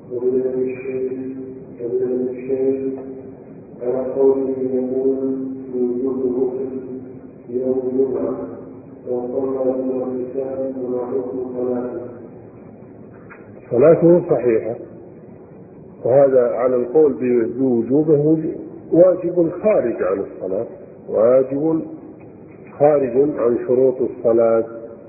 ومن الشيء على قوله يقول بوجوب الغسل يوم الجمعة وصلى بنا النساء وما حكم صلاته؟ صلاته صحيحة، وهذا على القول بوجوبه واجب خارج عن الصلاة، واجب خارج عن شروط الصلاة،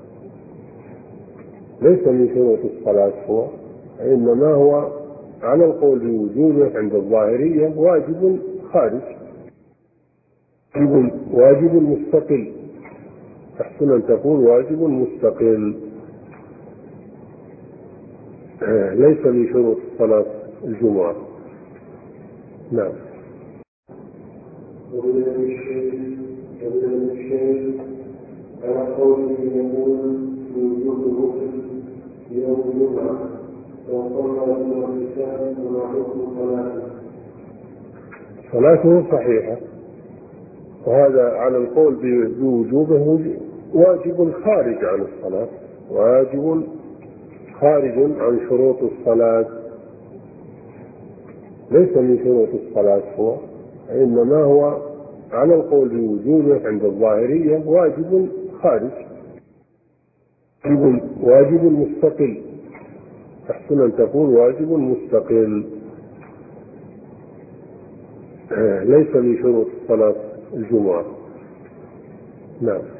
ليس من شروط الصلاة هو، إنما هو على القول بوجوبه عند الظاهرية واجب خارج، واجب مستقل، أحسن أن تقول واجب مستقل، ليس من شروط صلاة الجمعة. نعم. ومن الشيء على قوله يقول بوجوب الغسل يوم الجمعة وصلى بنا النساء وما حكم صلاته؟ صلاته صحيحة، وهذا على القول بوجوبه واجب خارج عن الصلاة، واجب خارج عن شروط الصلاة، ليس من شروط الصلاة هو، إنما هو على القول بوجوبه عند الظاهرية واجب خارج، واجب مستقل، أحسن أن تقول واجب مستقل، ليس من شروط صلاة الجمعة. نعم.